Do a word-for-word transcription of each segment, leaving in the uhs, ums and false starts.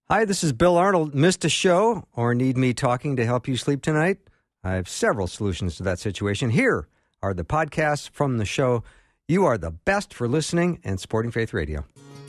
Hi, this is Bill Arnold. Missed a show or need me talking to help you sleep tonight? I have several solutions to that situation. Here are the podcasts from the show. You are the best for listening and supporting Faith Radio.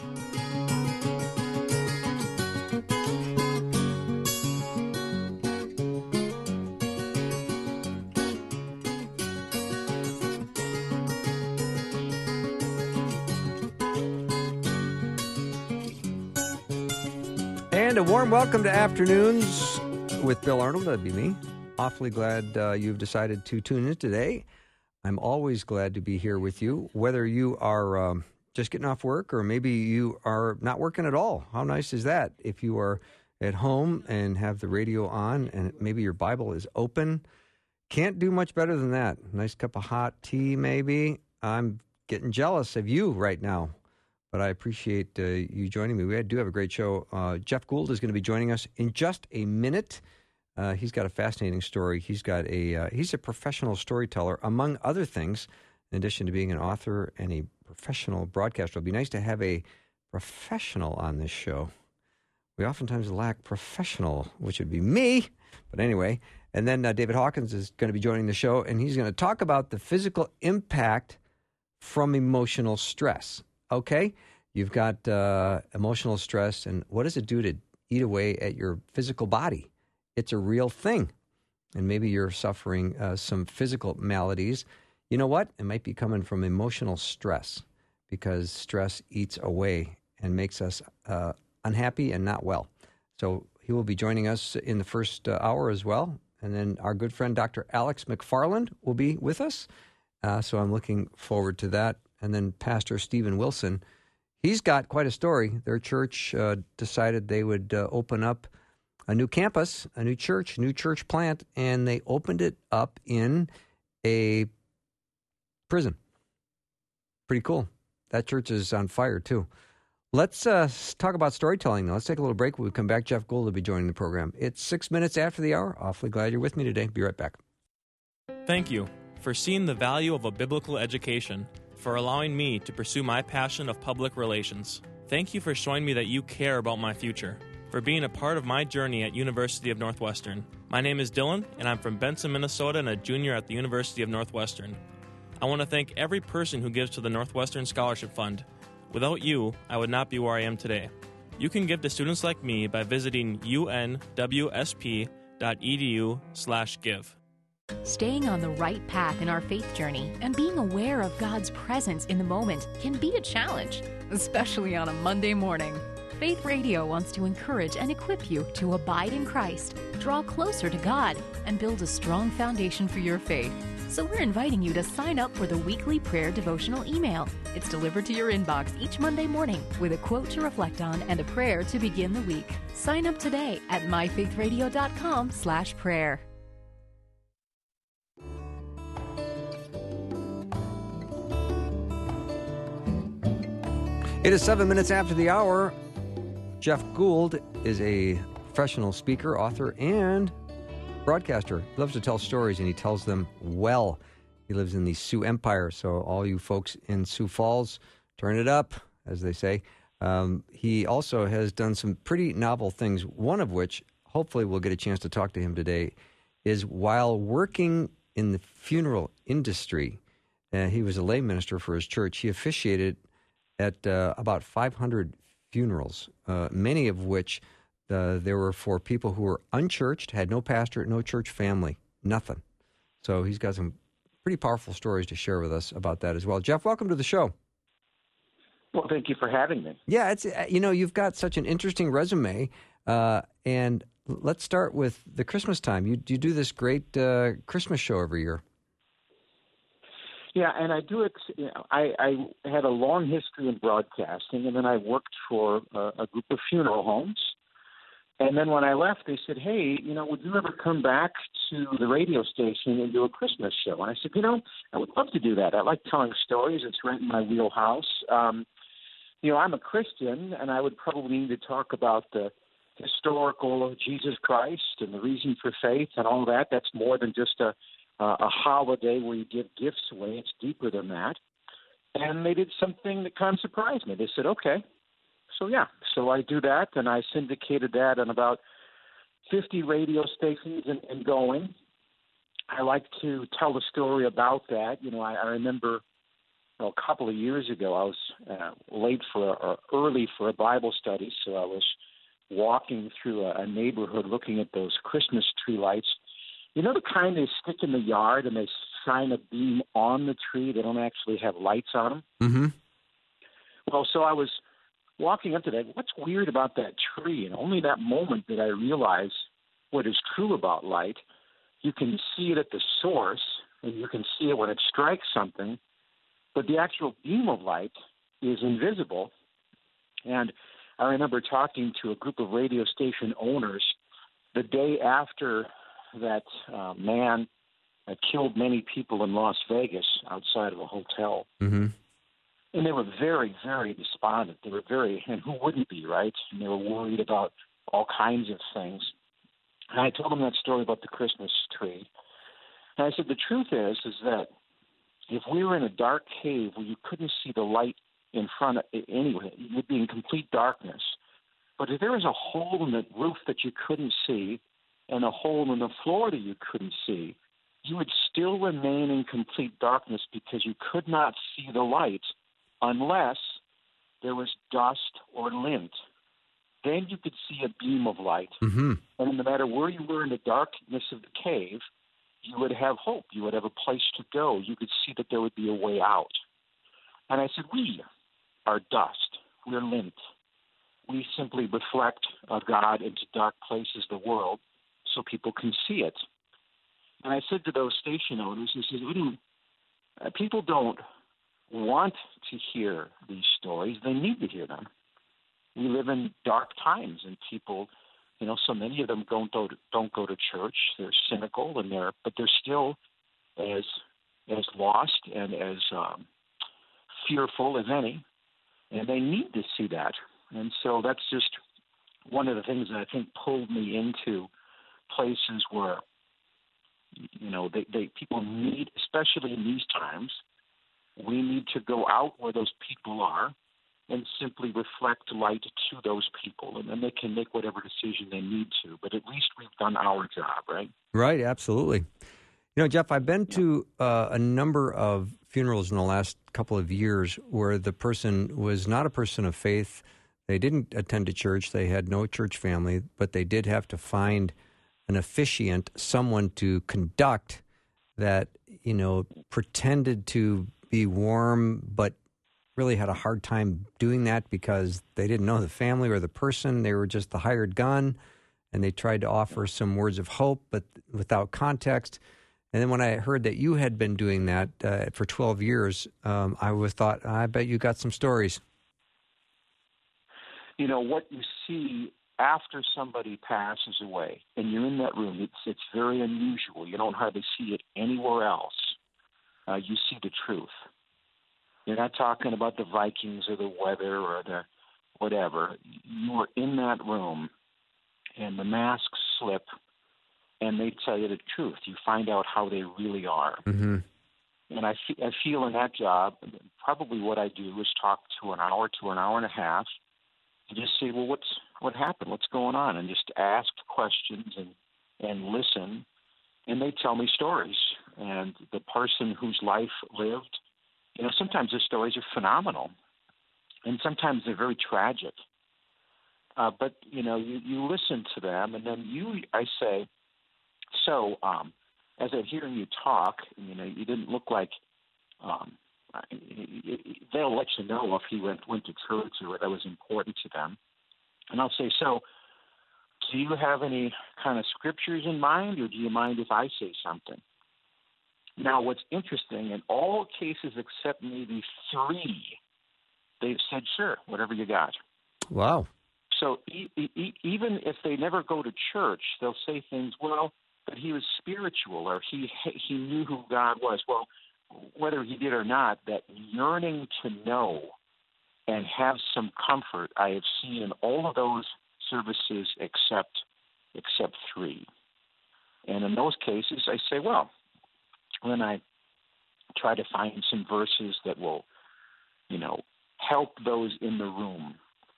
And a warm welcome to Afternoons with Bill Arnold. That'd be me. Awfully glad uh, you've decided to tune in today. I'm always glad to be here with you, whether you are um, just getting off work or maybe you are not working at all. How nice is that? If you are at home and have the radio on and maybe your Bible is open, can't do much better than that. Nice cup of hot tea maybe. I'm getting jealous of you right now. But I appreciate uh, you joining me. We do have a great show. Uh, Jeff Gould is going to be joining us in just a minute. Uh, he's got a fascinating story. He's got a uh, he's a professional storyteller, among other things. In addition to being an author and a professional broadcaster, it'll be nice to have a professional on this show. We oftentimes lack professional, which would be me. But anyway, and then uh, David Hawkins is going to be joining the show, and he's going to talk about the physical impact from emotional stress. Okay, you've got uh, emotional stress, and what does it do to eat away at your physical body? It's a real thing, and maybe you're suffering uh, some physical maladies. You know what? It might be coming from emotional stress, because stress eats away and makes us uh, unhappy and not well. So he will be joining us in the first uh, hour as well, and then our good friend Doctor Alex McFarland will be with us, uh, so I'm looking forward to that. And then Pastor Stephen Wilson, he's got quite a story. Their church uh, decided they would uh, open up a new campus, a new church, a new church plant, and they opened it up in a prison. Pretty cool. That church is on fire, too. Let's uh, talk about storytelling now. Let's take a little break. When we come back, Jeff Gould will be joining the program. It's six minutes after the hour. Awfully glad you're with me today. Be right back. Thank you for seeing the value of a biblical education, for allowing me to pursue my passion of public relations. Thank you for showing me that you care about my future, for being a part of my journey at University of Northwestern. My name is Dylan, and I'm from Benson, Minnesota, and a junior at the University of Northwestern. I want to thank every person who gives to the Northwestern Scholarship Fund. Without you, I would not be where I am today. You can give to students like me by visiting unwsp.edu slash give. Staying on the right path in our faith journey and being aware of God's presence in the moment can be a challenge, especially on a Monday morning. Faith Radio wants to encourage and equip you to abide in Christ, draw closer to God, and build a strong foundation for your faith. So we're inviting you to sign up for the weekly prayer devotional email. It's delivered to your inbox each Monday morning with a quote to reflect on and a prayer to begin the week. Sign up today at myfaithradio.com slash prayer. It is seven minutes after the hour. Jeff Gould is a professional speaker, author, and broadcaster. He loves to tell stories, and he tells them well. He lives in the Sioux Empire, so all you folks in Sioux Falls, turn it up, as they say. Um, he also has done some pretty novel things, one of which, hopefully we'll get a chance to talk to him today, is while working in the funeral industry, uh, he was a lay minister for his church. He officiated at uh, about five hundred funerals, uh, many of which uh, there were for people who were unchurched, had no pastor, no church family, nothing. So he's got some pretty powerful stories to share with us about that as well. Jeff, welcome to the show. Well, thank you for having me. Yeah, it's you know, you've got such an interesting resume, uh, and let's start with the Christmas time. You, you do this great uh, Christmas show every year. Yeah, and I do. You know, I, I had a long history in broadcasting, and then I worked for a, a group of funeral homes. And then when I left, they said, "Hey, you know, would you ever come back to the radio station and do a Christmas show?" And I said, "You know, I would love to do that. I like telling stories. It's right in my wheelhouse. Um, you know, I'm a Christian, and I would probably need to talk about the historical of Jesus Christ and the reason for faith and all that. That's more than just a uh, a holiday where you give gifts away. It's deeper than that." And they did something that kind of surprised me. They said, "Okay, so yeah, so I do that, and I syndicated that on about fifty radio stations and, and going. I like to tell the story about that. You know, I, I remember well, a couple of years ago, I was uh, late for or early for a Bible study, so I was walking through a, a neighborhood looking at those Christmas tree lights. You know the kind they stick in the yard and they shine a beam on the tree? They don't actually have lights on them. Mm-hmm. Well, so I was walking up to that. What's weird about that tree? And only that moment did I realize what is true about light. You can see it at the source, and you can see it when it strikes something, but the actual beam of light is invisible. And I remember talking to a group of radio station owners the day after that uh, man uh, killed many people in Las Vegas outside of a hotel. Mm-hmm. And they were very, very despondent. They were very, and who wouldn't be, right? And they were worried about all kinds of things. And I told them that story about the Christmas tree. And I said, the truth is, is that if we were in a dark cave where you couldn't see the light in front of it anyway, you'd be in complete darkness. But if there was a hole in the roof that you couldn't see and a hole in the floor that you couldn't see, you would still remain in complete darkness because you could not see the light unless there was dust or lint. Then you could see a beam of light. Mm-hmm. And no matter where you were in the darkness of the cave, you would have hope. You would have a place to go. You could see that there would be a way out. And I said, we are dust. We're lint. We simply reflect a God into dark places of the world so people can see it. And I said to those station owners, I said, we don't, uh, people don't want to hear these stories. They need to hear them. We live in dark times, and people, you know, so many of them don't go to, don't go to church. They're cynical, and they're but they're still as as lost and as um, fearful as any, and they need to see that. And so that's just one of the things that I think pulled me into places where, you know, they, they people need, especially in these times, we need to go out where those people are and simply reflect light to those people, and then they can make whatever decision they need to. But at least we've done our job, right? Right, absolutely. You know, Jeff, I've been to uh, a number of funerals in the last couple of years where the person was not a person of faith. They didn't attend a church. They had no church family, but they did have to find an officiant, someone to conduct that, you know, pretended to be warm, but really had a hard time doing that because they didn't know the family or the person. They were just the hired gun, and they tried to offer some words of hope, but without context. And then when I heard that you had been doing that uh, for twelve years, um, I was thought, I bet you got some stories. You know, what you see after somebody passes away, and you're in that room, it's it's very unusual. You don't hardly see it anywhere else. Uh, you see the truth. You're not talking about the Vikings or the weather or the whatever. You are in that room, and the masks slip, and they tell you the truth. You find out how they really are. Mm-hmm. And I, fe- I feel in that job, probably what I do is talk to an hour to an hour and a half, and just say, well, what's what happened? What's going on? And just ask questions and, and listen, and they tell me stories. And the person whose life lived, you know, sometimes the stories are phenomenal, and sometimes they're very tragic. Uh, but, you know, you, you listen to them, and then you, I say, so um, as I'm hearing you talk, you know, you didn't look like, um, they'll let you know if he went, went to church or that was important to them. And I'll say, so do you have any kind of scriptures in mind, or do you mind if I say something? Now, what's interesting, in all cases except maybe three, they've said, sure, whatever you got. Wow. So e- e- even if they never go to church, they'll say things, well, but he was spiritual, or he he knew who God was. Well, whether he did or not, that yearning to know and have some comfort, I have seen in all of those services except except three. And in those cases, I say, well, then I try to find some verses that will, you know, help those in the room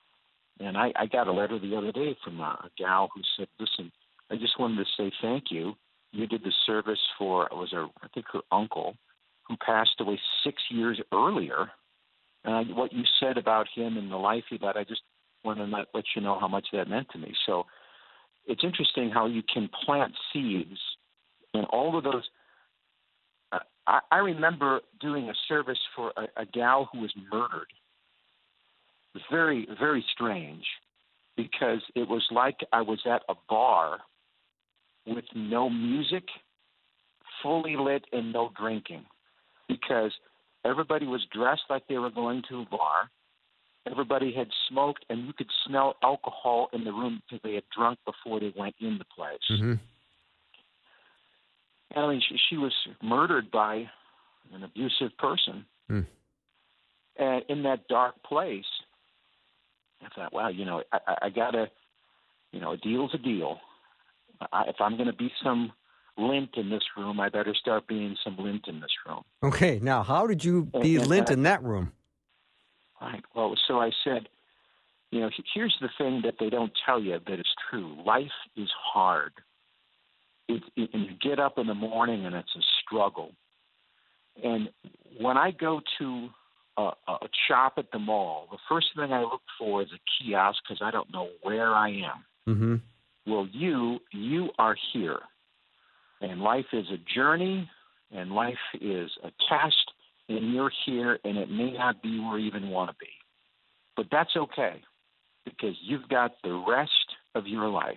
And I, I got a letter the other day from a, a gal who said, listen, I just wanted to say thank you. You did the service for, it was her, I think her uncle, who passed away six years earlier. And I, what you said about him and the life he led, I just want to let, let you know how much that meant to me. So it's interesting how you can plant seeds and all of those. Uh, I, I remember doing a service for a, a gal who was murdered. It was very, very strange because it was like I was at a bar with no music, fully lit, and no drinking, because everybody was dressed like they were going to a bar. Everybody had smoked, and you could smell alcohol in the room because they had drunk before they went in the place. Mm-hmm. I mean, she, she was murdered by an abusive person. Mm. And in that dark place, I thought, wow, you know, I, I got to, you know, a deal's a deal. I, if I'm going to be some lint in this room, I better start being some lint in this room. Okay, now how did you be and, and, lint in that room? Right. Well, so I said, you know, here's the thing that they don't tell you that is true. Life is hard. It, it, and you get up in the morning and it's a struggle. And when I go to a, a shop at the mall, the first thing I look for is a kiosk because I don't know where I am. Mm-hmm. Well, you, you are here. And life is a journey, and life is a test, and you're here, and it may not be where you even want to be. But that's okay, because you've got the rest of your life.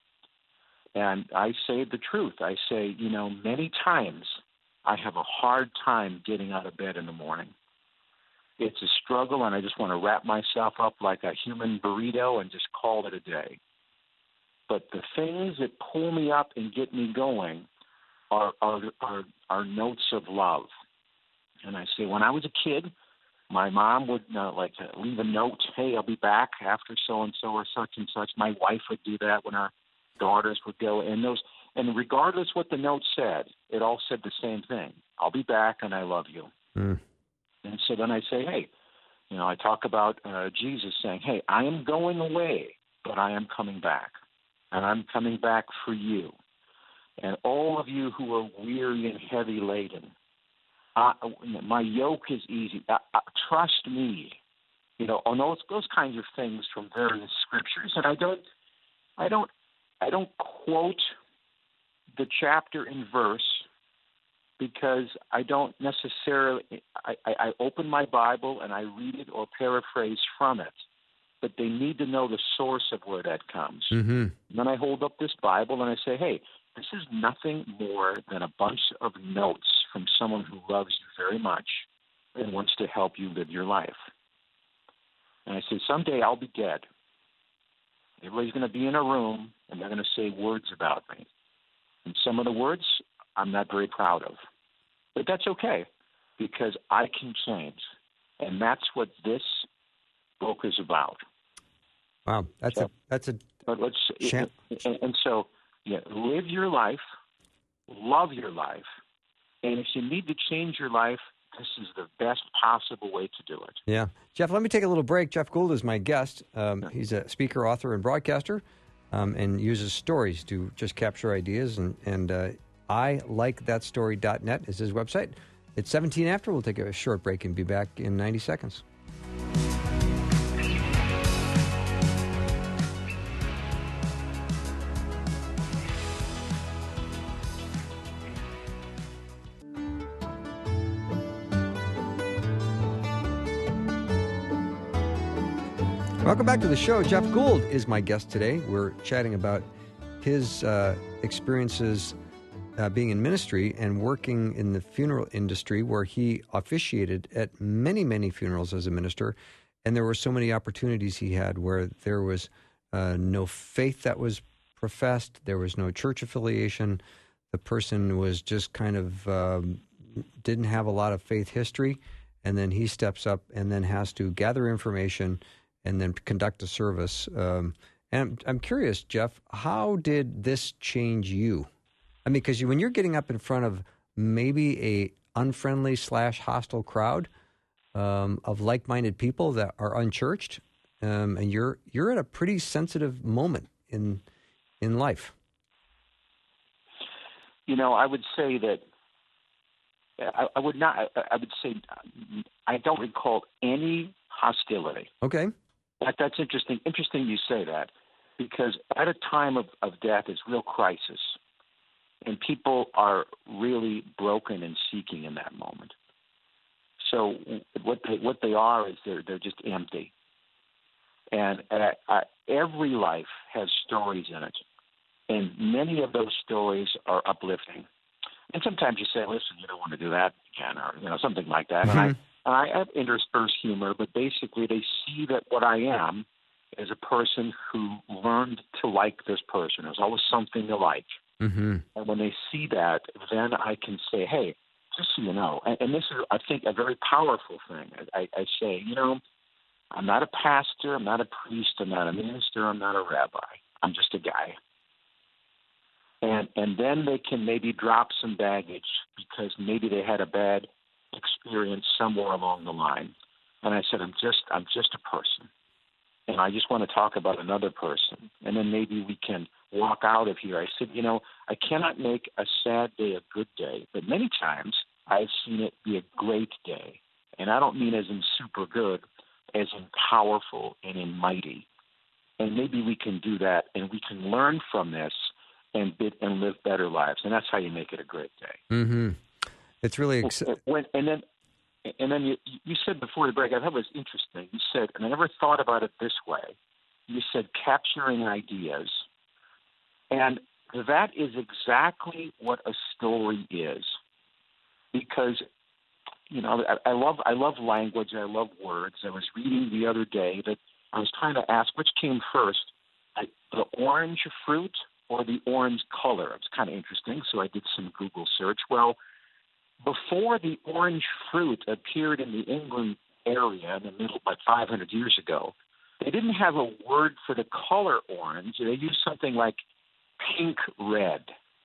And I say the truth. I say, you know, many times I have a hard time getting out of bed in the morning. It's a struggle, and I just want to wrap myself up like a human burrito and just call it a day. But the things that pull me up and get me going are are are, are notes of love. And I say, when I was a kid, my mom would uh, like uh, leave a note, hey, I'll be back after so-and-so or such and such. My wife would do that when our daughters would go. And those, and regardless what the note said, it all said the same thing. I'll be back and I love you. Mm. And so then I say, hey, you know, I talk about uh, Jesus saying, hey, I am going away, but I am coming back. And I'm coming back for you. And all of you who are weary and heavy laden, uh, my yoke is easy. Uh, uh, trust me. You know, on those those kinds of things from various scriptures. And I don't, I don't, I don't quote the chapter and verse because I don't necessarily. I, I, I open my Bible and I read it or paraphrase from it. But they need to know the source of where that comes. Mm-hmm. Then I hold up this Bible and I say, hey, this is nothing more than a bunch of notes from someone who loves you very much and wants to help you live your life. And I say, someday I'll be dead. Everybody's going to be in a room and they're going to say words about me. And some of the words I'm not very proud of. But that's okay because I can change. And that's what this book is about. Wow, that's so, a that's a. But let's champ. and, and so yeah, live your life, love your life, and if you need to change your life, this is the best possible way to do it. Yeah, Jeff. Let me take a little break. Jeff Gould is my guest. Um, yeah. He's a speaker, author, and broadcaster, um, and uses stories to just capture ideas. And and uh, I like that story dot net is his website. It's seventeen after. We'll take a short break and be back in ninety seconds. Welcome back to the show. Jeff Gould is my guest today. We're chatting about his uh, experiences uh, being in ministry and working in the funeral industry, where he officiated at many, many funerals as a minister. And there were so many opportunities he had where there was uh, no faith that was professed. There was no church affiliation. The person was just kind of um, didn't have a lot of faith history. And then he steps up and then has to gather information and then conduct a service. Um, and I'm, I'm curious, Jeff, how did this change you? I mean, because you, when you're getting up in front of maybe a unfriendly slash hostile crowd um, of like-minded people that are unchurched, um, and you're you're at a pretty sensitive moment in in life. You know, I would say that I, I would not. I, I would say I don't recall any hostility. Okay, that, that's interesting. Interesting you say that, because at a time of, of death, it's real crisis, and people are really broken and seeking in that moment. So what they what they are is they're they're just empty, and uh, uh, every life has stories in it, and many of those stories are uplifting. And sometimes you say, "Listen, you don't want to do that again," or you know something like that. Mm-hmm. And I and I have interspersed humor, but basically they see that what I am is a person who learned to like this person. There's always something to like, mm-hmm. and when they see that, then I can say, "Hey, just so you know," and, and this is, I think, a very powerful thing. I, I say, you know, I'm not a pastor, I'm not a priest, I'm not a minister, I'm not a rabbi. I'm just a guy. And and then they can maybe drop some baggage because maybe they had a bad experience somewhere along the line. And I said, I'm just I'm just a person, and I just want to talk about another person. And then maybe we can walk out of here. I said, you know, I cannot make a sad day a good day, but many times I've seen it be a great day. And I don't mean as in super good, as in powerful and in mighty. And maybe we can do that, and we can learn from this and bid, and live better lives. And that's how you make it a great day. Mm-hmm. It's really exciting. And then, and then you, you said before the break, I thought it was interesting. You said, and I never thought about it this way, you said capturing ideas. And that is exactly what a story is. Because, you know, I, I love I love language. I love words. I was reading the other day that I was trying to ask which came first, the orange fruit or the orange color. It's kind of interesting, so I did some Google search. Well, before the orange fruit appeared in the England area in the middle, like five hundred years ago, they didn't have a word for the color orange. They used something like pink red.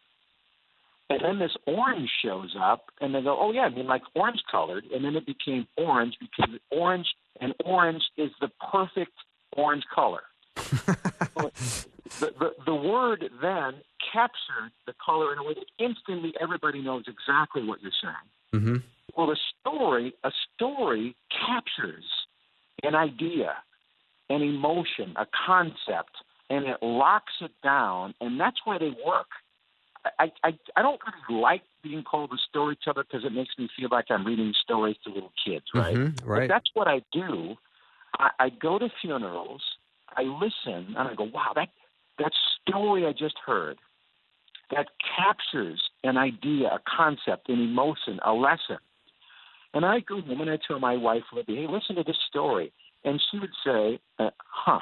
And then this orange shows up, and they go, oh, yeah, I mean, like orange-colored. And then it became orange because orange and orange is the perfect orange color. the, the, the word then captured the color in a way that instantly everybody knows exactly what you're saying. Mm-hmm. Well, a story, a story captures an idea, an emotion, a concept, and it locks it down, and that's why they work. I, I, I don't really like being called a storyteller because it makes me feel like I'm reading stories to little kids, right? Mm-hmm, right. But that's what I do. I, I go to funerals, I listen, and I go, wow, that that story I just heard, that captures an idea, a concept, an emotion, a lesson. And I go home and I tell my wife, Libby, hey, listen to this story. And she would say, uh, huh.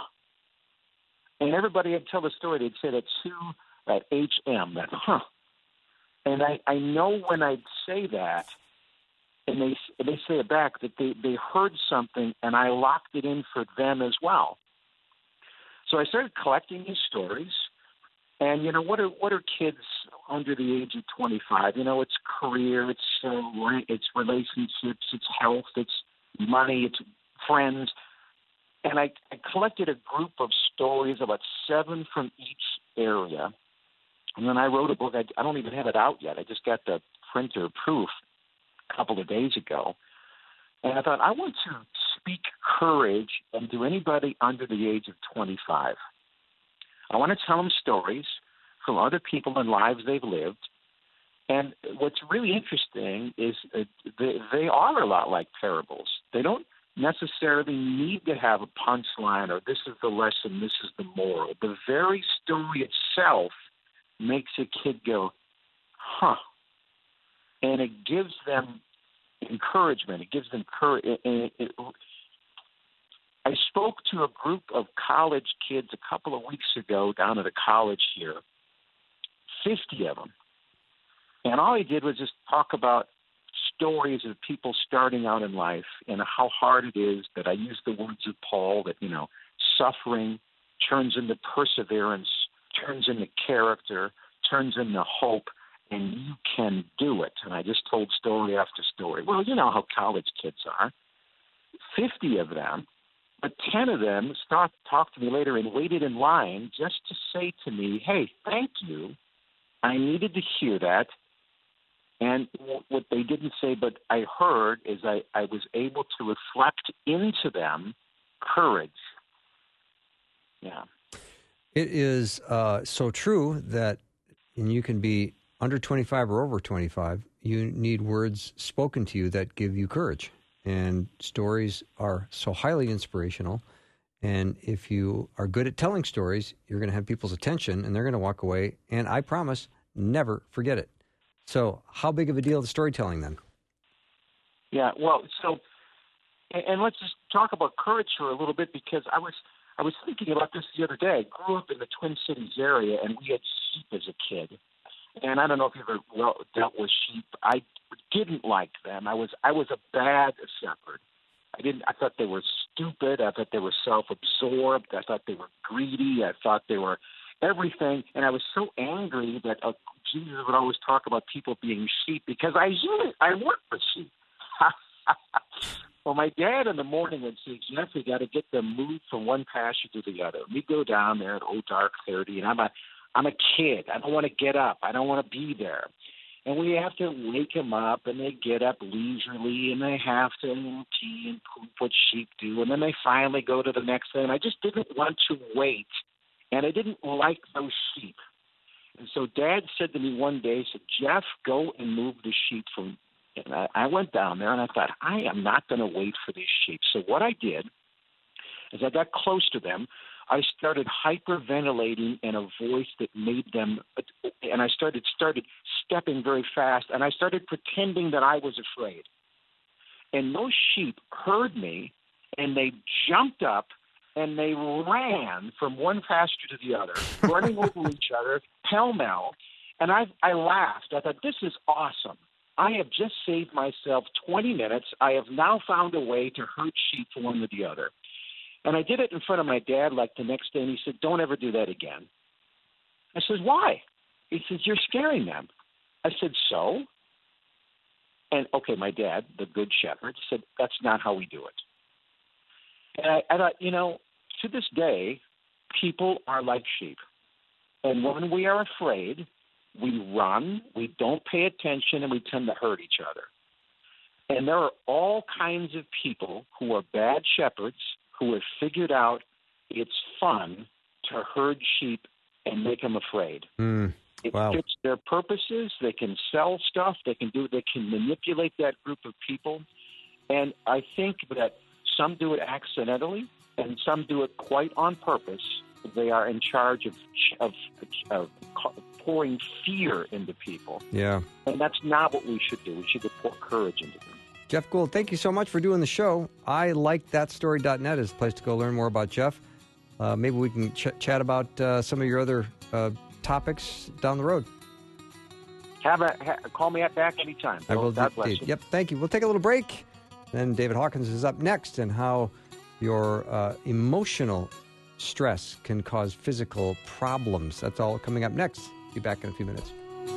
And everybody would tell the story. They'd say that Sue at H M, that huh. And I, I know when I'd say that, and they they say it back, that they, they heard something, and I locked it in for them as well. So I started collecting these stories, and, you know, what are what are kids under the age of twenty-five? You know, it's career, it's uh, it's relationships, it's health, it's money, it's friends. And I, I collected a group of stories, about seven from each area. And then I wrote a book. I, I don't even have it out yet. I just got the printer proof a couple of days ago. And I thought, I want to speak courage into anybody under the age of twenty-five. I want to tell them stories from other people and lives they've lived. And what's really interesting is uh, they, they are a lot like parables. They don't necessarily need to have a punchline or this is the lesson, this is the moral. The very story itself makes a kid go, huh. And it gives them encouragement. It gives them courage. It, it, it, I spoke to a group of college kids a couple of weeks ago down at a college here, fifty of them. And all I did was just talk about stories of people starting out in life and how hard it is, that I use the words of Paul, that, you know, suffering turns into perseverance, turns into character, turns into hope, and you can do it. And I just told story after story. Well, you know how college kids are. fifty of them But ten of them stopped, talked to me later and waited in line just to say to me, hey, thank you. I needed to hear that. And what they didn't say, but I heard, is I, I was able to reflect into them courage. Yeah. It is uh, so true that, and you can be under twenty-five or over twenty-five, you need words spoken to you that give you courage. And stories are so highly inspirational. And if you are good at telling stories, you're going to have people's attention and they're going to walk away. And I promise, never forget it. So how big of a deal is storytelling then? Yeah, well, so, and, and let's just talk about courage for a little bit, because I was I was thinking about this the other day. I grew up in the Twin Cities area, and we had sheep as a kid. And I don't know if you've ever well, dealt with sheep. I didn't like them. I was I was a bad shepherd. I didn't. I thought they were stupid. I thought they were self-absorbed. I thought they were greedy. I thought they were everything. And I was so angry that uh, Jesus would always talk about people being sheep, because I usually I work with sheep. Well, my dad in the morning would say, Jeff, we got to get them moved from one pasture to the other. We go down there at oh dark thirty, and I'm a I'm a kid. I don't want to get up. I don't want to be there. And we have to wake them up, and they get up leisurely, and they have to you know, pee and poop, what sheep do, and then they finally go to the next thing. And I just didn't want to wait, and I didn't like those sheep. And so Dad said to me one day, he said, Jeff, go and move the sheep from. And I, I went down there, and I thought, I am not going to wait for these sheep. So what I did is I got close to them. I started hyperventilating in a voice that made them, and I started started stepping very fast, and I started pretending that I was afraid. And those sheep heard me, and they jumped up, and they ran from one pasture to the other, running over each other, pell-mell, and I, I laughed. I thought, this is awesome. I have just saved myself twenty minutes. I have now found a way to herd sheep from one to the other. And I did it in front of my dad like the next day, and he said, don't ever do that again. I said, why? He says, you're scaring them. I said, so? And, okay, my dad, the good shepherd, said, that's not how we do it. And I, I thought, you know, to this day, people are like sheep. And when we are afraid, we run, we don't pay attention, and we tend to hurt each other. And there are all kinds of people who are bad shepherds who have figured out it's fun to herd sheep and make them afraid. Mm, wow. It fits their purposes. They can sell stuff. They can do. They can manipulate that group of people. And I think that some do it accidentally, and some do it quite on purpose. They are in charge of of, of pouring fear into people. Yeah. And that's not what we should do. We should pour courage into them. Jeff Gould, thank you so much for doing the show. I like that story dot net as a place to go learn more about Jeff. Uh, maybe we can ch- chat about uh, some of your other uh, topics down the road. Have a ha- call me back anytime. I will. God bless indeed. you. Yep, thank you. We'll take a little break. Then David Hawkins is up next, and how your uh, emotional stress can cause physical problems. That's all coming up next. Be back in a few minutes.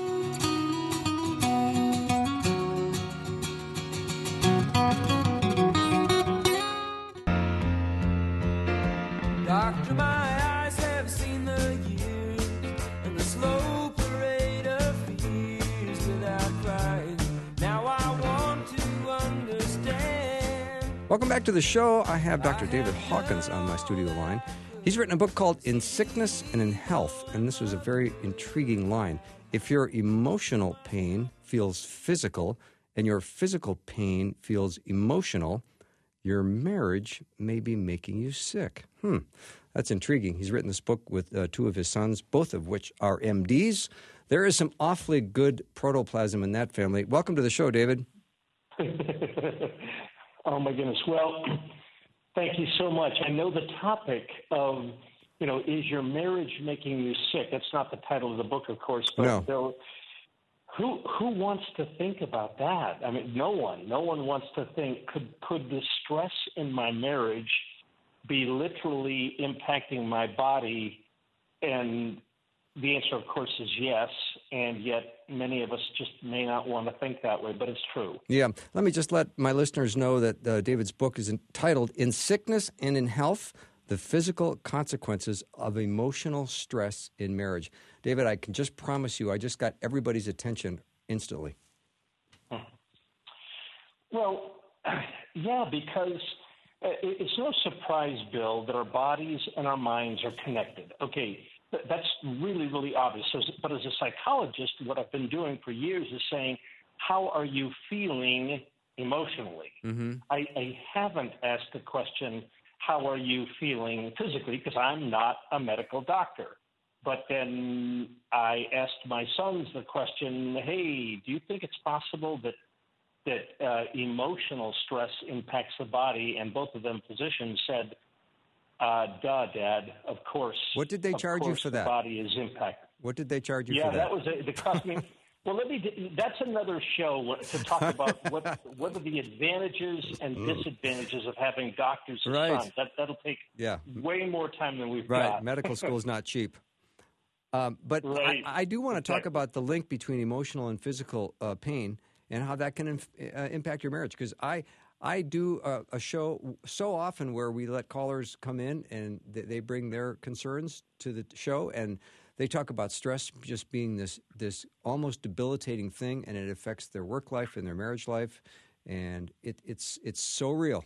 Doctor, my eyes have seen the years and the slow parade of fears without crying. Now I want to understand. Welcome back to the show. I have Doctor David Hawkins on my studio line. He's written a book called In Sickness and in Health, and this was a very intriguing line. If your emotional pain feels physical and your physical pain feels emotional, your marriage may be making you sick. Hmm, that's intriguing. He's written this book with uh, two of his sons, both of which are M Ds. There is some awfully good protoplasm in that family. Welcome to the show, David. Oh, my goodness. Well, thank you so much. I know the topic of, you know, is your marriage making you sick? That's not the title of the book, of course. But no. Bill, who who wants to think about that? I mean, no one. No one wants to think, could could the stress in my marriage be literally impacting my body and the answer, of course, is yes, and yet many of us just may not want to think that way, but it's true. Yeah. Let me just let my listeners know that uh, David's book is entitled In Sickness and in Health, The Physical Consequences of Emotional Stress in Marriage. David, I can just promise you, I just got everybody's attention instantly. Well, yeah, because it's no surprise, Bill, that our bodies and our minds are connected. Okay, that's really, really obvious. But as a psychologist, what I've been doing for years is saying, how are you feeling emotionally? Mm-hmm. I, I haven't asked the question, how are you feeling physically? Because I'm not a medical doctor. But then I asked my sons the question, hey, do you think it's possible that that uh, emotional stress impacts the body? And both of them physicians said, uh, duh, Dad, of course. What did they charge you for that? The body is impacted. What did they charge you yeah, for that? Yeah, that was, it cost me, well, let me, that's another show to talk about what, what are the advantages and disadvantages of having doctors as right. sons. That, that'll take yeah. way more time than we've right. got. Right, medical school is not cheap. Um, but right. I, I do want to exactly. talk about the link between emotional and physical uh, pain and how that can inf- uh, impact your marriage. Because I, I do a, a show so often where we let callers come in and th- they bring their concerns to the show, and they talk about stress just being this this almost debilitating thing, and it affects their work life and their marriage life, and it, it's it's so real.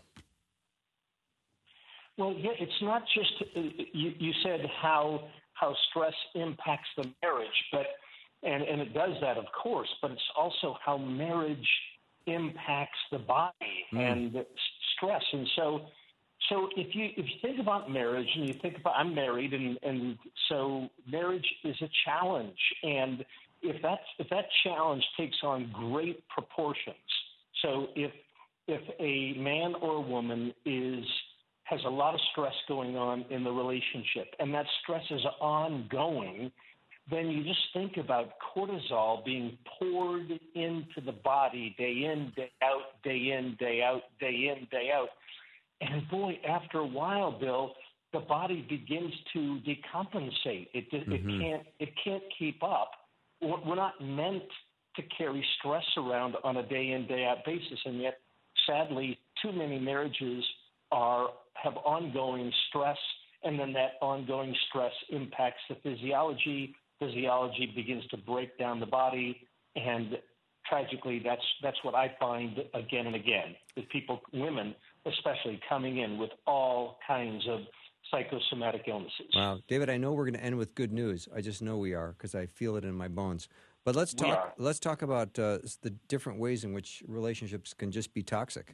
Well, yeah, it's not just uh, you. You said how how stress impacts the marriage, but and and it does that, of course. But it's also how marriage impacts the body mm. and stress. And so, so if you if you think about marriage and you think about I'm married, and and so marriage is a challenge, and if that's if that challenge takes on great proportions, so if if a man or a woman is has a lot of stress going on in the relationship, and that stress is ongoing, then you just think about cortisol being poured into the body day in, day out, day in, day out, day in, day out. And boy, after a while, Bill, the body begins to decompensate. It, mm-hmm. it can't it can't keep up. We're not meant to carry stress around on a day in, day out basis, and yet, sadly, too many marriages are have ongoing stress, and then that ongoing stress impacts the physiology. Physiology begins to break down the body, and tragically, that's that's what I find again and again, with people, women especially, coming in with all kinds of psychosomatic illnesses. Wow. David, I know we're going to end with good news. I just know we are, because I feel it in my bones. But let's talk let's talk about uh, the different ways in which relationships can just be toxic.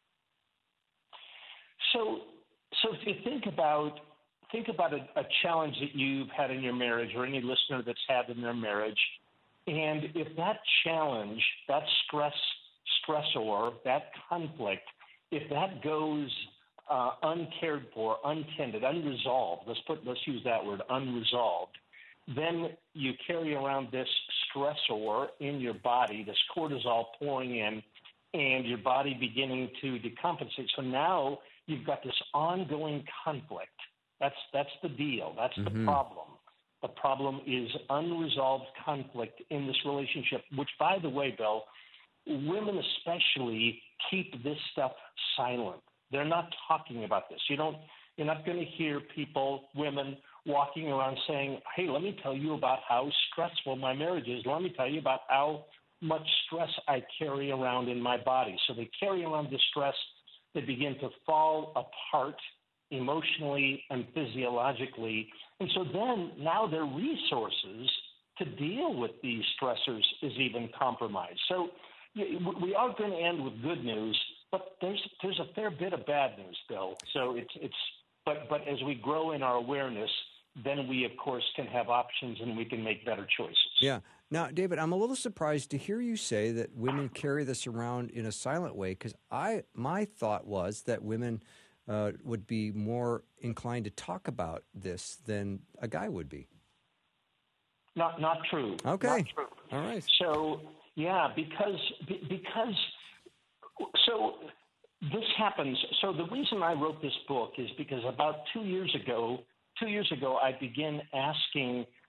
So, so if you think about think about a, a challenge that you've had in your marriage, or any listener that's had in their marriage, and if that challenge, that stress, stressor, that conflict, if that goes uh, uncared for, untended, unresolved, let's put let's use that word, unresolved, then you carry around this stressor in your body, this cortisol pouring in, and your body beginning to decompensate. So now you've got this ongoing conflict. That's that's the deal. That's mm-hmm. the problem. The problem is unresolved conflict in this relationship, which, by the way, Bill, women especially keep this stuff silent. They're not talking about this. You don't. You're not going to hear people, women, walking around saying, "Hey, let me tell you about how stressful my marriage is. Let me tell you about how much stress I carry around in my body." So they carry around this stress. They begin to fall apart emotionally and physiologically. And so then now their resources to deal with these stressors is even compromised. So we are going to end with good news, but there's there's a fair bit of bad news, Bill. So it's it's but but as we grow in our awareness, then we of course can have options and we can make better choices. Yeah. Now, David, I'm a little surprised to hear you say that women carry this around in a silent way, because I my thought was that women uh, would be more inclined to talk about this than a guy would be. Not not true. Okay. Not true. All right. So yeah, because because so this happens. So the reason I wrote this book is because about two years ago, two years ago, I began asking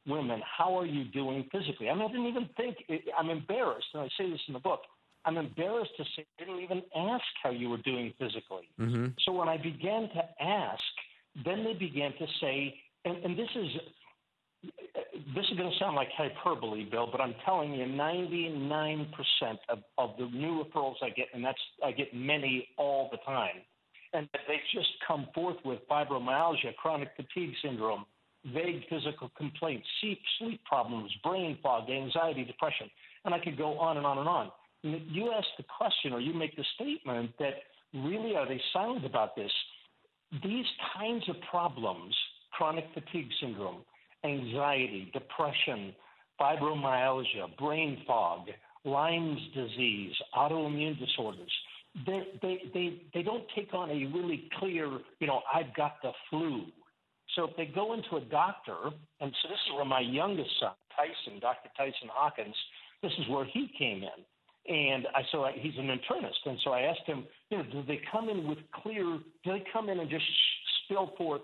women, how are you doing physically? I mean, I didn't even think, I'm embarrassed, and I say this in the book, I'm embarrassed to say I didn't even ask how you were doing physically. Mm-hmm. So when I began to ask, then they began to say, and, and this is this is going to sound like hyperbole, Bill, but I'm telling you, ninety-nine percent of, of the new referrals I get, and that's I get many all the time, and they just come forth with fibromyalgia, chronic fatigue syndrome, vague physical complaints, sleep, sleep problems, brain fog, anxiety, depression, and I could go on and on and on. You ask the question, or you make the statement that really are they silent about this? These kinds of problems, chronic fatigue syndrome, anxiety, depression, fibromyalgia, brain fog, Lyme's disease, autoimmune disorders, they, they, they, they don't take on a really clear, you know, I've got the flu. So if they go into a doctor, and so this is where my youngest son, Tyson, Doctor Tyson Hawkins, this is where he came in. And I, so I, he's an internist. And so I asked him, you know, do they come in with clear, do they come in and just spill forth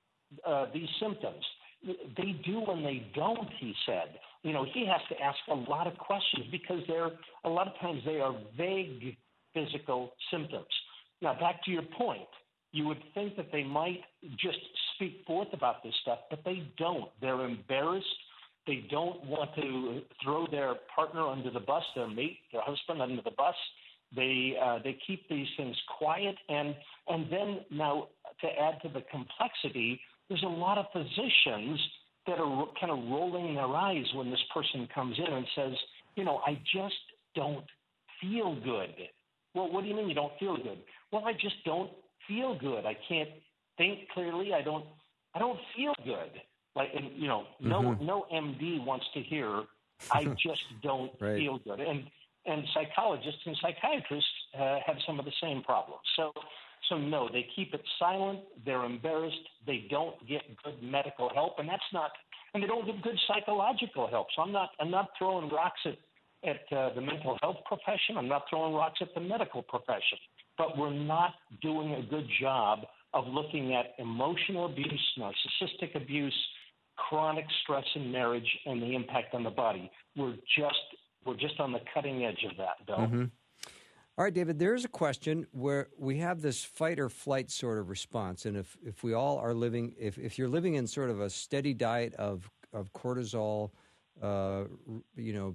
uh, these symptoms? They do and they don't, he said. You know, he has to ask a lot of questions because they're, a lot of times they are vague physical symptoms. Now, back to your point, you would think that they might just speak forth about this stuff, but they don't. They're embarrassed. They don't want to throw their partner under the bus, their mate, their husband under the bus. They uh, they keep these things quiet. And, and then now to add to the complexity, there's a lot of physicians that are kind of rolling their eyes when this person comes in and says, you know, I just don't feel good. Well, what do you mean you don't feel good? Well, I just don't feel good. I can't think clearly. I don't I don't feel good. Like, and, you know, no Mm-hmm. no M D wants to hear, I just don't Right. feel good. And and psychologists and psychiatrists uh, have some of the same problems. So so no, they keep it silent. They're embarrassed. They don't get good medical help, and that's not, and they don't get good psychological help. So I'm not I'm not throwing rocks at at uh, the mental health profession. I'm not throwing rocks at the medical profession. But we're not doing a good job of looking at emotional abuse, narcissistic abuse, chronic stress in marriage, and the impact on the body. We're just we're just on the cutting edge of that, Bill. Mm-hmm. All right, David, there's a question where we have this fight or flight sort of response. And if, if we all are living, if, if you're living in sort of a steady diet of, of cortisol, uh, you know,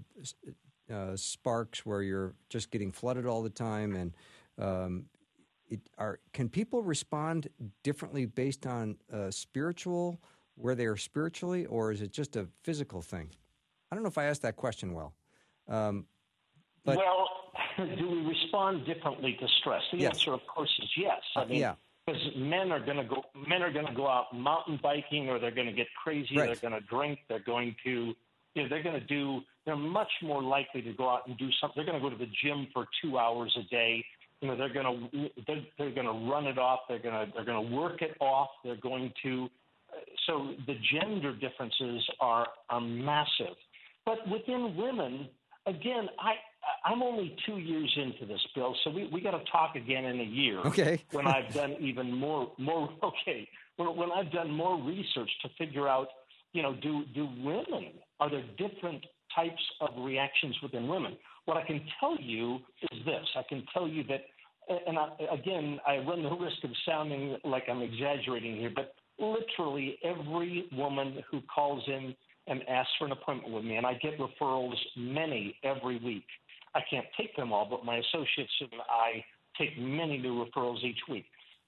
uh, sparks where you're just getting flooded all the time, and um, it are, can people respond differently based on uh, spiritual, where they are spiritually, or is it just a physical thing? I don't know if I asked that question well. Um, but well, do we respond differently to stress? The yes. answer, of course, is yes. I Uh, mean, yeah. because men are going to go, men are going to go out mountain biking, or they're going to get crazy. Right. They're going to drink. They're going to, you know, they're going to do. They're much more likely to go out and do something. They're going to go to the gym for two hours a day. You know, they're going to they're, they're going to run it off. They're going to they're going to work it off. They're going to. So the gender differences are are massive. But within women, again, I. I'm only two years into this, Bill, so we, we got to talk again in a year. Okay. When I've done even more, more okay, when, when I've done more research to figure out, you know, do, do women, are there different types of reactions within women? What I can tell you is this. I can tell you that, and I, again, I run the risk of sounding like I'm exaggerating here, but literally every woman who calls in and asks for an appointment with me, and I get referrals, many every week. I can't take them all, but my associates and I take many new referrals each week.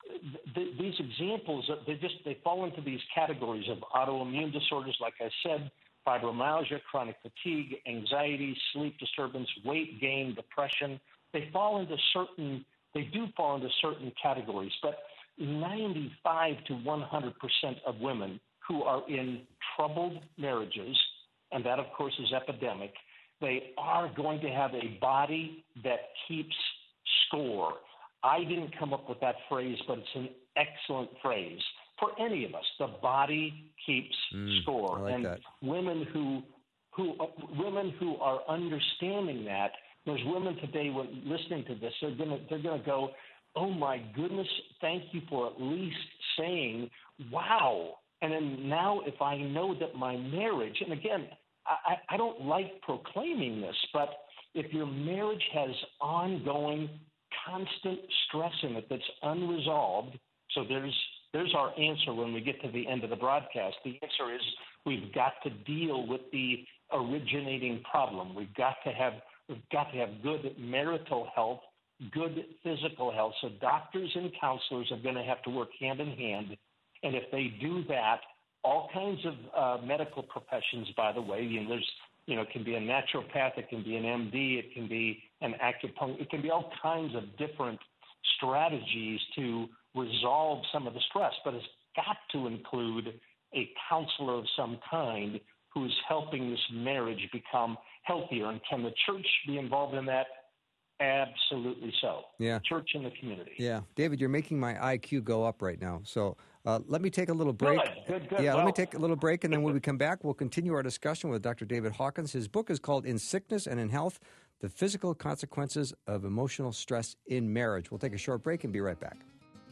Th- these examples, they just they fall into these categories of autoimmune disorders, like I said, fibromyalgia, chronic fatigue, anxiety, sleep disturbance, weight gain, depression. They fall into certain, they do fall into certain categories, but ninety-five to one hundred percent of women who are in troubled marriages, and that, of course, is epidemic, they are going to have a body that keeps score. I didn't come up with that phrase, but it's an excellent phrase for any of us. The body keeps Mm, score, I like and that. women who who uh, women who are understanding that. There's women today when listening to this, they're gonna they're gonna go, oh my goodness, thank you for at least saying, wow. And then now if I know that my marriage, and again, I, I don't like proclaiming this, but if your marriage has ongoing, constant stress in it that's unresolved, so there's there's our answer when we get to the end of the broadcast. The answer is we've got to deal with the originating problem. We've got to have we've got to have good marital health, good physical health. So doctors and counselors are going to have to work hand in hand. And if they do that, all kinds of uh, medical professions, by the way, you know, there's you know, it can be a naturopath, it can be an M D, it can be an acupuncturist, it can be all kinds of different strategies to resolve some of the stress, but it's got to include a counselor of some kind who's helping this marriage become healthier. And can the church be involved in that? Absolutely so. Yeah. Church and the community. Yeah. David, you're making my I Q go up right now. So uh, let me take a little break. Good, good, good. Yeah, well, let me take a little break, and then when we come back, we'll continue our discussion with Doctor David Hawkins. His book is called In Sickness and in Health, The Physical Consequences of Emotional Stress in Marriage. We'll take a short break and be right back.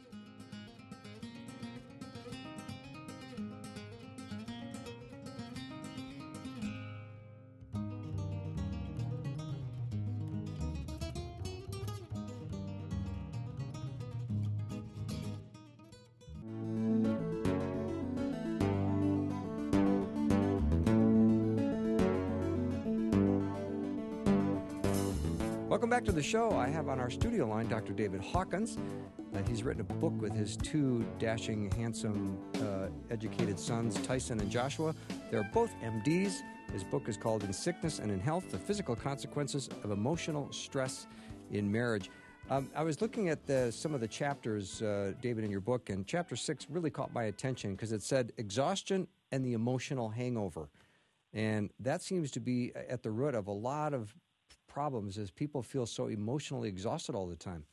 Welcome back to the show. I have on our studio line Doctor David Hawkins. Uh, he's written a book with his two dashing, handsome, uh, educated sons, Tyson and Joshua. They're both M Ds. His book is called In Sickness and in Health, The Physical Consequences of Emotional Stress in Marriage. Um, I was looking at the, some of the chapters, uh, David, in your book, and chapter six really caught my attention because it said exhaustion and the emotional hangover. And that seems to be at the root of a lot of problems as people feel so emotionally exhausted all the time.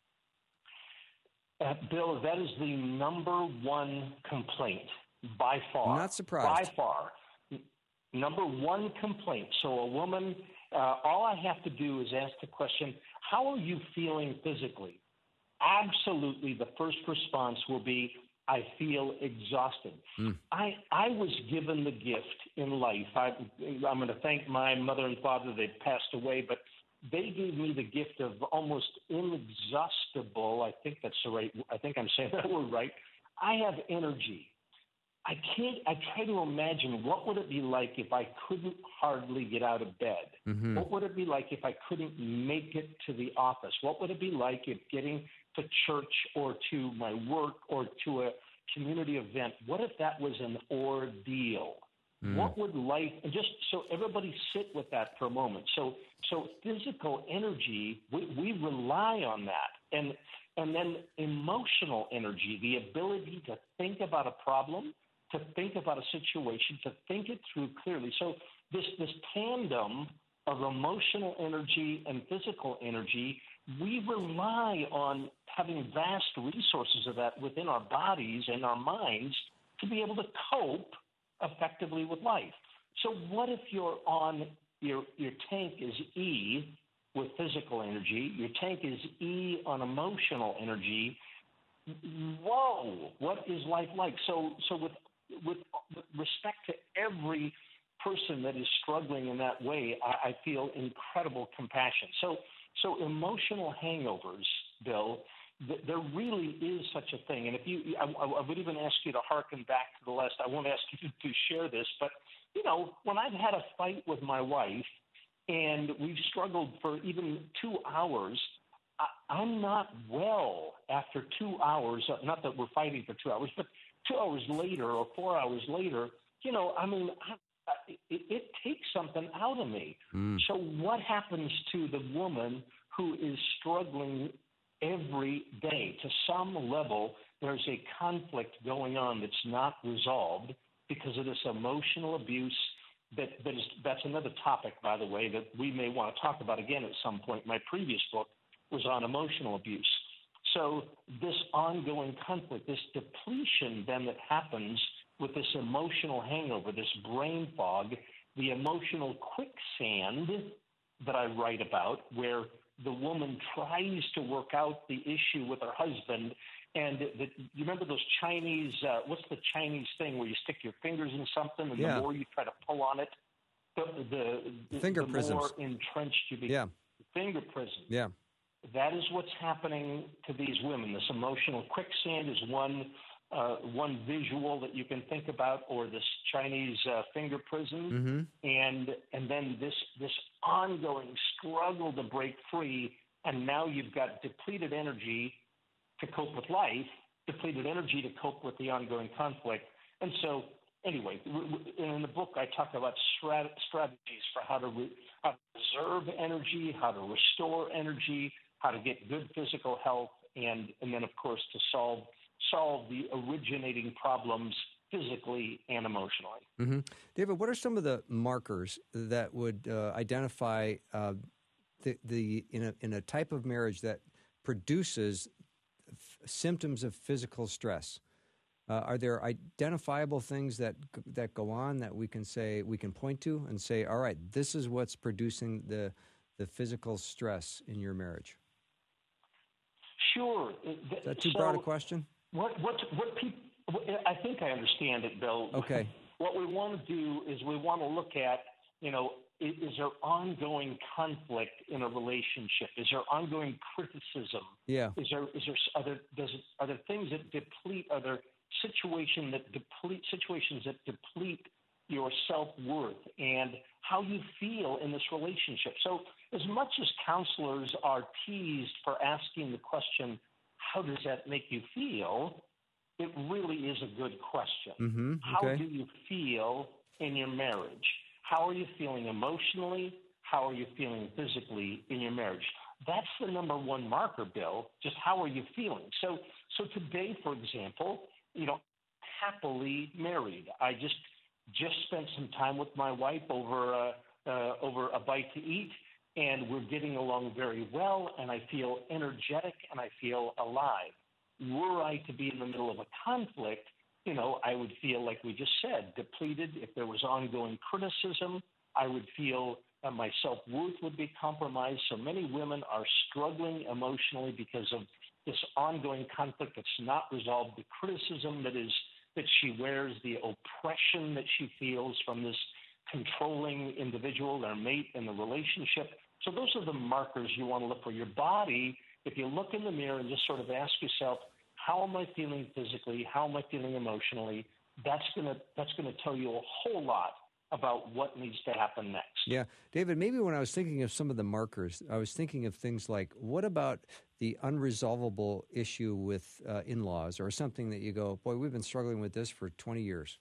Uh, Bill, that is the number one complaint by far. Not surprised. By far. N- number one complaint. So a woman, uh, all I have to do is ask the question, how are you feeling physically? Absolutely, the first response will be, I feel exhausted. Mm. I I was given the gift in life. I, I'm going to thank my mother and father. They've passed away, but they gave me the gift of almost inexhaustible. I think that's the right. I think I'm saying that word right. I have energy. I can't. I try to imagine what would it be like if I couldn't hardly get out of bed. Mm-hmm. What would it be like if I couldn't make it to the office? What would it be like if getting to church or to my work or to a community event, what if that was an ordeal? Mm. What would life, and just so everybody sit with that for a moment. So so physical energy, we, we rely on that. And and then emotional energy, the ability to think about a problem, to think about a situation, to think it through clearly. So this this tandem of emotional energy and physical energy, we rely on having vast resources of that within our bodies and our minds to be able to cope effectively with life. So what if you're on, your your tank is E with physical energy, your tank is E on emotional energy? Whoa, what is life like? So so with with, with respect to every person that is struggling in that way, I, I feel incredible compassion. So So emotional hangovers, Bill, th- there really is such a thing. And if you, I, I would even ask you to hearken back to the last, I won't ask you to, to share this, but, you know, when I've had a fight with my wife and we've struggled for even two hours, I, I'm not well after two hours, not that we're fighting for two hours, but two hours later or four hours later, you know, I mean, I, It, it takes something out of me. Mm. So what happens to the woman who is struggling every day? To some level, there's a conflict going on that's not resolved because of this emotional abuse. That, that is, that's another topic, by the way, that we may want to talk about again at some point. My previous book was on emotional abuse. So this ongoing conflict, this depletion then that happens with this emotional hangover, this brain fog, the emotional quicksand that I write about, where the woman tries to work out the issue with her husband And the, the, you remember those Chinese, uh, what's the Chinese thing where you stick your fingers in something and Yeah. the more you try to pull on it, the, the, the, Finger the prisms. more entrenched you become. Yeah. Finger prisms. Yeah. That is what's happening to these women. This emotional quicksand is one uh, one visual that you can think about, or this Chinese uh, finger prism, Mm-hmm. and and then this this ongoing struggle to break free. And now you've got depleted energy to cope with life, depleted energy to cope with the ongoing conflict. And so, anyway, in the book, I talk about strat- strategies for how to, re- how to preserve energy, how to restore energy, how to get good physical health, and, and then, of course, to solve solve the originating problems physically and emotionally. Mm-hmm. David, what are some of the markers that would uh, identify uh, the, the in a in a type of marriage that produces f- symptoms of physical stress? Uh, are there identifiable things that that go on that we can say we can point to and say, all right, this is what's producing the the physical stress in your marriage? Sure. Is that too so broad a question? What what what people? I think I understand it, Bill. Okay. What we want to do is we want to look at, you know, is, is there ongoing conflict in a relationship? Is there ongoing criticism? Yeah. Is there is there are there does it, are there things that deplete? Are there situation that deplete situations that deplete your self-worth and how you feel in this relationship? So as much as counselors are teased for asking the question, how does that make you feel? It really is a good question. Mm-hmm. How Okay. do you feel in your marriage? How are you feeling emotionally? How are you feeling physically in your marriage? That's the number one marker, Bill. Just how are you feeling? So, so today, for example, you know, happily married. I just just spent some time with my wife over uh, uh, over a bite to eat, and we're getting along very well. And I feel energetic and I feel alive. Were I to be in the middle of a conflict, you know, I would feel, like we just said, depleted. If there was ongoing criticism, I would feel uh, my self-worth would be compromised. So many women are struggling emotionally because of this ongoing conflict that's not resolved, the criticism that is that she wears, the oppression that she feels from this controlling individual, their mate in the relationship. So those are the markers you want to look for. Your body, if you look in the mirror and just sort of ask yourself, how am I feeling physically? How am I feeling emotionally? That's gonna that's gonna tell you a whole lot about what needs to happen next. Yeah. David, maybe when I was thinking of some of the markers, I was thinking of things like, what about the unresolvable issue with uh, in-laws, or something that you go, boy, we've been struggling with this for twenty years?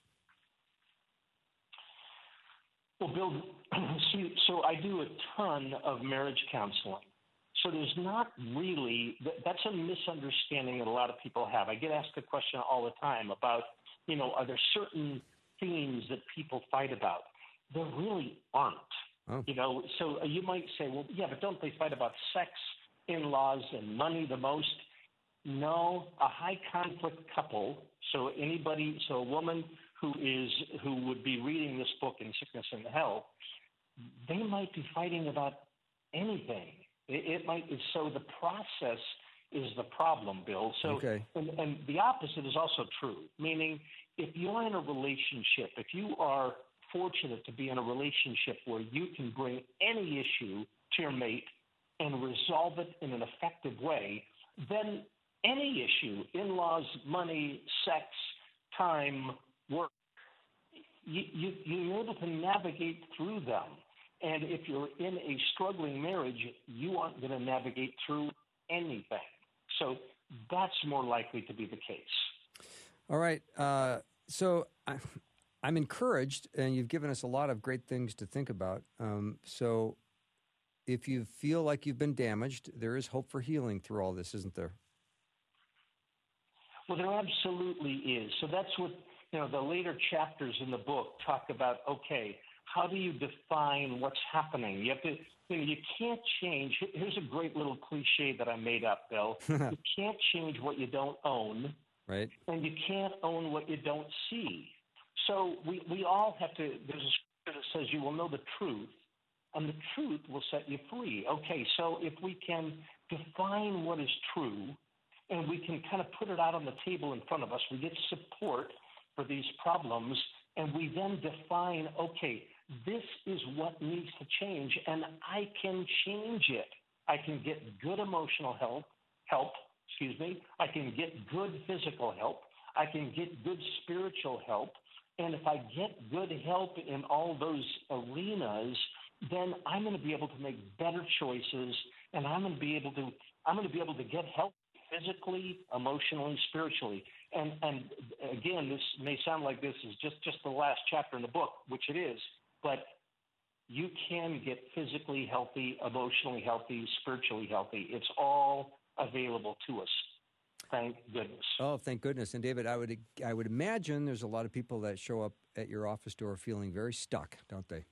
Well, Bill, see, so I do a ton of marriage counseling. So there's not really, that's a misunderstanding that a lot of people have. I get asked the question all the time about, you know, are there certain themes that people fight about? There really aren't. Oh. You know, so you might say, well, yeah, but don't they fight about sex, in-laws, and money the most? No, a high conflict couple, so anybody, so a woman who is, who would be reading this book in Sickness and Health, they might be fighting about anything. It, it might, so the process is the problem, Bill. So, Okay. and, and the opposite is also true, meaning if you're in a relationship, if you are fortunate to be in a relationship where you can bring any issue to your mate and resolve it in an effective way, then any issue, in-laws, money, sex, time, work, you, you, you're able to navigate through them. And if you're in a struggling marriage, you aren't going to navigate through anything. So that's more likely to be the case. All right. Uh, so I, I'm encouraged, and you've given us a lot of great things to think about. Um, so if you feel like you've been damaged, there is hope for healing through all this, isn't there? Well, there absolutely is. So that's what, you know, the later chapters in the book talk about, okay, how do you define what's happening? You have to, you know, you can't change. Here's a great little cliche that I made up, Bill. You can't change what you don't own. Right. And you can't own what you don't see. So we, we all have to, there's a scripture that says you will know the truth, and the truth will set you free. Okay, so if we can define what is true, and we can kind of put it out on the table in front of us. We get support for these problems, and we then define, okay, this is what needs to change, and I can change it. I can get good emotional help, help, excuse me. I can get good physical help. I can get good spiritual help. And if I get good help in all those arenas, then I'm going to be able to make better choices, and I'm going to be able to I'm going to be able to get help physically, emotionally, spiritually. And and again, this may sound like this is just, just the last chapter in the book, which it is, but you can get physically healthy, emotionally healthy, spiritually healthy. It's all available to us. Thank goodness. Oh, thank goodness. And David, I would I would imagine there's a lot of people that show up at your office door feeling very stuck, don't they?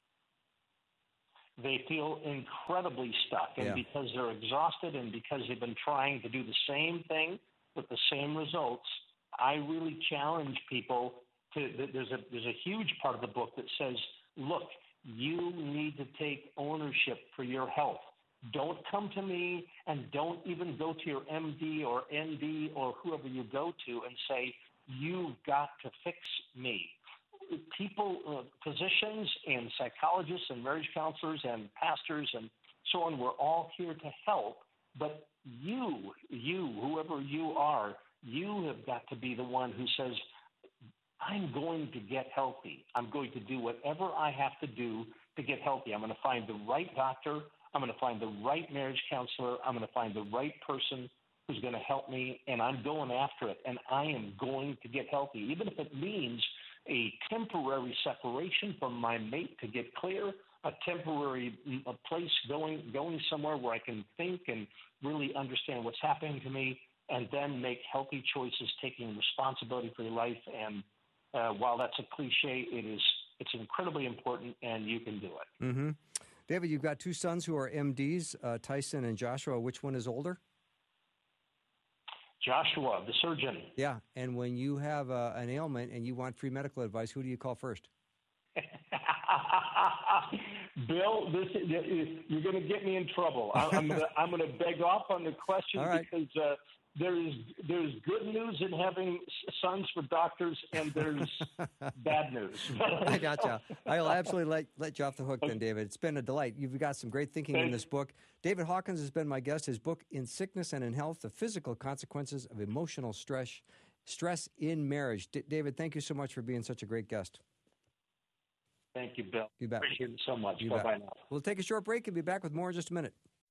They feel incredibly stuck, and yeah. because they're exhausted and because they've been trying to do the same thing with the same results, I really challenge people to, there's a, there's a huge part of the book that says, look, you need to take ownership for your health. Don't come to me, and don't even go to your M D or N D or whoever you go to and say, you've got to fix me. People, uh, physicians and psychologists and marriage counselors and pastors and so on, we're all here to help. But you, you, whoever you are, you have got to be the one who says, I'm going to get healthy. I'm going to do whatever I have to do to get healthy. I'm going to find the right doctor. I'm going to find the right marriage counselor. I'm going to find the right person who's going to help me, and I'm going after it, and I am going to get healthy, even if it means a temporary separation from my mate to get clear, a temporary a place going going somewhere where I can think and really understand what's happening to me, and then make healthy choices, taking responsibility for your life. And uh, while that's a cliche, it is it's incredibly important, and you can do it. Mm-hmm. David, you've got two sons who are M Ds, uh, Tyson and Joshua. Which one is older? Joshua, the surgeon. Yeah, and when you have uh, an ailment and you want free medical advice, who do you call first? Bill, this you're going to get me in trouble. I'm going to I'm going to beg off on the question right. because uh, there's there's good news in having sons for doctors, and there's bad news. I gotcha. I'll absolutely let let you off the hook then, David. It's been a delight. You've got some great thinking Thanks. in this book. David Hawkins has been my guest. His book, In Sickness and in Health, The Physical Consequences of Emotional Stress Stress in Marriage. D- David, thank you so much for being such a great guest. Thank you, Bill. You bet. Appreciate it so much. You Bye-bye bet. now. We'll take a short break and be back with more in just a minute.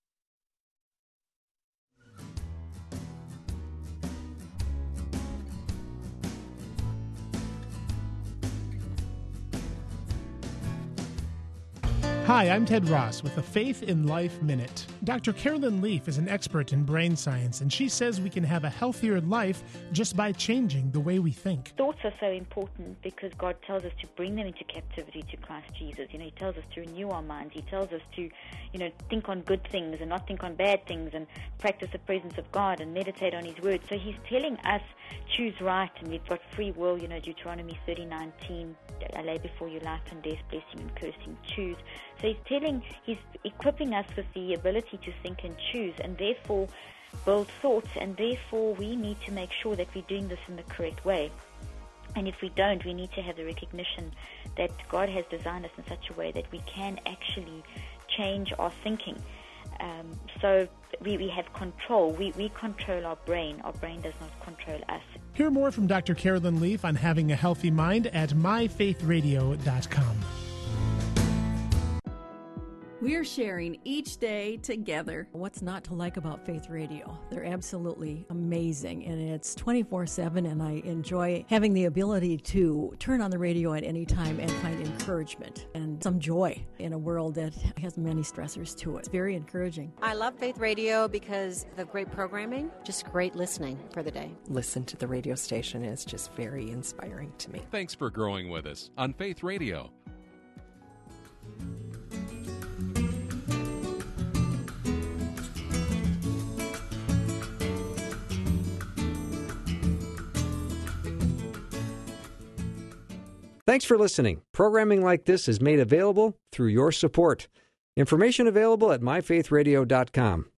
Hi, I'm Ted Ross with the Faith in Life Minute. Doctor Carolyn Leaf is an expert in brain science, and she says we can have a healthier life just by changing the way we think. Thoughts are so important because God tells us to bring them into captivity to Christ Jesus. You know, He tells us to renew our minds. He tells us to, you know, think on good things and not think on bad things, and practice the presence of God and meditate on His Word. So He's telling us choose right, and we've got free will. You know, Deuteronomy thirty nineteen, I lay before you life and death, blessing and cursing, choose. So He's telling, He's equipping us with the ability to think and choose, and therefore build thoughts, and therefore we need to make sure that we're doing this in the correct way. And if we don't, we need to have the recognition that God has designed us in such a way that we can actually change our thinking. Um, so we, we have control. We, we control our brain. Our brain does not control us. Hear more from Doctor Carolyn Leaf on having a healthy mind at my faith radio dot com. We're sharing each day together. What's not to like about Faith Radio? They're absolutely amazing, and it's twenty-four seven, and I enjoy having the ability to turn on the radio at any time and find encouragement and some joy in a world that has many stressors to it. It's very encouraging. I love Faith Radio because of the great programming, just great listening for the day. Listen to the radio station is just very inspiring to me. Thanks for growing with us on Faith Radio. Thanks for listening. Programming like this is made available through your support. Information available at my faith radio dot com.